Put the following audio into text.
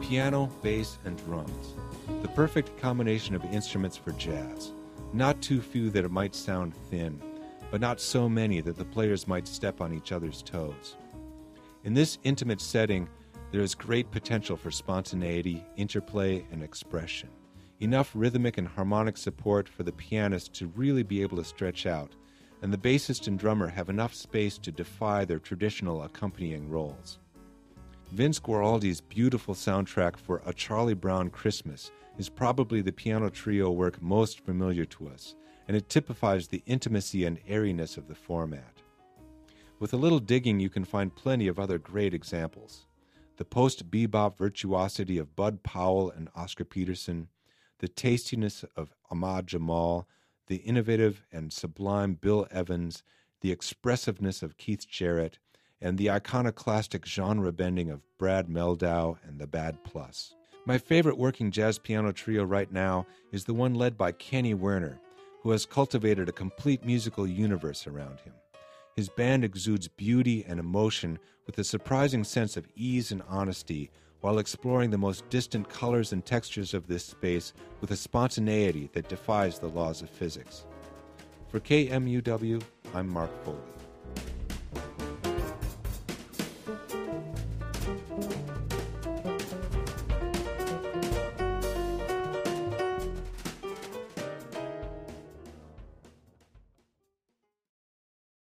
Piano, bass, and drums. The perfect combination of instruments for jazz. Not too few that it might sound thin, but not so many that the players might step on each other's toes. In this intimate setting, there is great potential for spontaneity, interplay, and expression. Enough rhythmic and harmonic support for the pianist to really be able to stretch out, and the bassist and drummer have enough space to defy their traditional accompanying roles. Vince Guaraldi's beautiful soundtrack for A Charlie Brown Christmas is probably the piano trio work most familiar to us, and it typifies the intimacy and airiness of the format. With a little digging, you can find plenty of other great examples. The post-bebop virtuosity of Bud Powell and Oscar Peterson, the tastiness of Ahmad Jamal, the innovative and sublime Bill Evans, the expressiveness of Keith Jarrett, and the iconoclastic genre bending of Brad Mehldau and the Bad Plus. My favorite working jazz piano trio right now is the one led by Kenny Werner, who has cultivated a complete musical universe around him. His band exudes beauty and emotion with a surprising sense of ease and honesty while exploring the most distant colors and textures of this space with a spontaneity that defies the laws of physics. For KMUW, I'm Mark Foley.